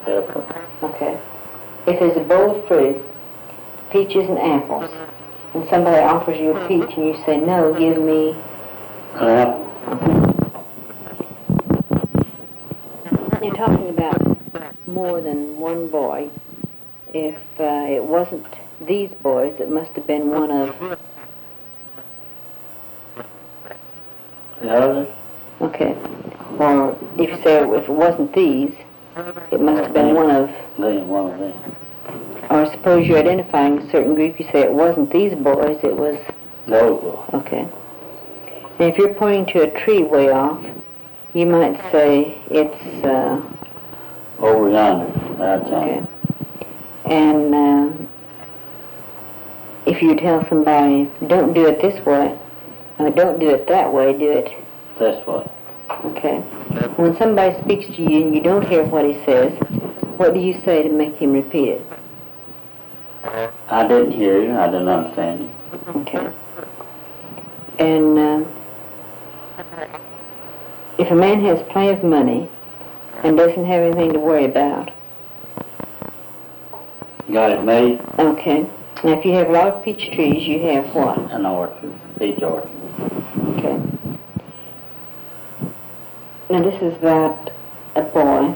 Pepper. Okay. If there's a bowl of fruit, peaches and apples, and somebody offers you a peach and you say, no, give me... An apple. You're talking about more than one boy. If it wasn't these boys, it must have been one of... The others? Okay. Or if you say if it wasn't these, it must have been one of... One of them. Or suppose you're identifying a certain group, you say it wasn't these boys, it was... Those boys. Okay. And if you're pointing to a tree way off, you might say it's... Over yonder. That's okay. And if you tell somebody, don't do it this way, or don't do it that way, do it... That's what. Okay. When somebody speaks to you and you don't hear what he says, what do you say to make him repeat it? I didn't hear you. I didn't understand you. Okay. And if a man has plenty of money and doesn't have anything to worry about... Got it made? Okay. Now, if you have a lot of peach trees, you have what? An orchard. Peach orchard. Okay. Now, this is about a boy.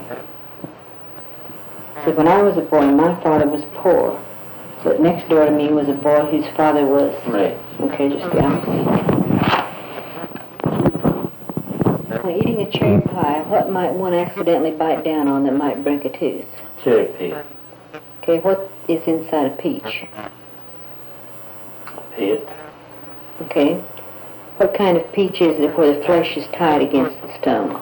So when I was a boy, my father was poor. But next door to me was a boy whose father was... Right. Okay, just the opposite. Now, eating a cherry pie, what might one accidentally bite down on that might break a tooth? Cherry pit. Okay, what is inside a peach? Pit. Okay. What kind of peach is it where the flesh is tied against the stone?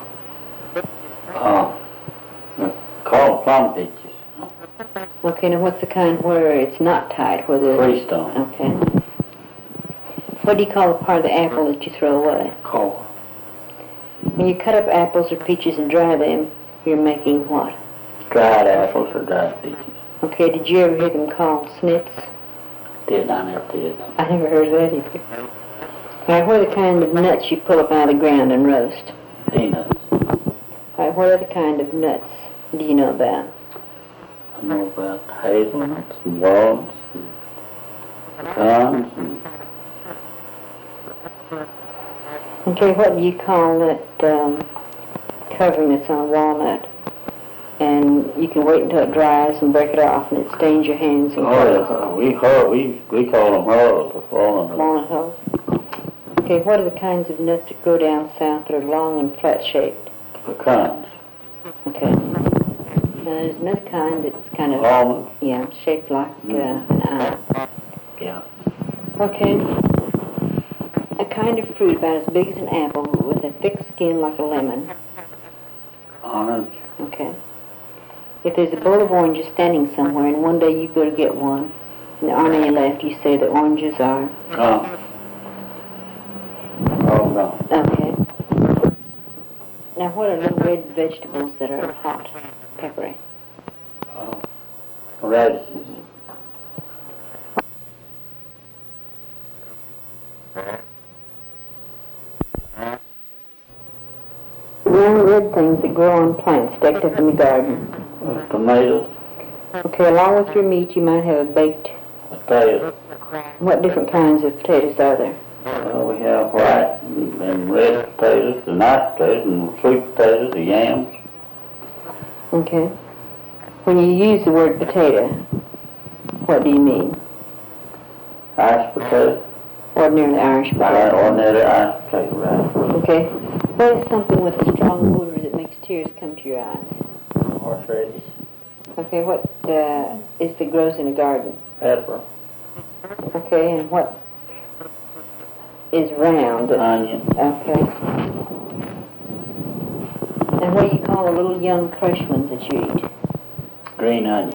Called plum peaches. Okay, now what's the kind where it's not tied? Where the... Freestone. Okay. What do you call the part of the apple that you throw away? Core. When you cut up apples or peaches and dry them, you're making what? Dried apples or dried peaches. Okay, did you ever hear them called snips? I never did. I never heard of that either. Alright, what are the kind of nuts you pull up out of the ground and roast? Peanuts. Alright, what other kind of nuts do you know about? I know about hazelnuts and walnuts and pecans and... Okay, what do you call that covering that's on a walnut? And you can wait until it dries and break it off and it stains your hands and clothes. We call them hulls or walnuts. Walnut hulls. Okay, what are the kinds of nuts that grow down south that are long and flat-shaped? Pecans. Okay. Now there's another kind that's kind of... Almonds. Yeah, shaped like an eye. Yeah. Okay. A kind of fruit about as big as an apple with a thick skin like a lemon. Orange. Okay. If there's a bowl of oranges standing somewhere and one day you go to get one and there aren't any left, you say the oranges are... Oh, no. Okay. Now what are little red vegetables that are hot, peppery? Radishes. Round red things that grow on plants decked up in the garden. Tomatoes. Okay, along with your meat you might have a baked... Potatoes. What different kinds of potatoes are there? Well, we have white and red potatoes, the nice potatoes, and sweet potatoes, the yams. Okay. When you use the word potato, what do you mean? Irish potato. Ordinarily Irish potato. Ordinary Irish potato, right. Okay. What is something with a strong odor that makes tears come to your eyes? Horseradish. Okay, what is that grows in a garden? Pepper. Okay, and what is round? Onion. Okay. And what do you call the little young fresh ones that you eat? Green onion.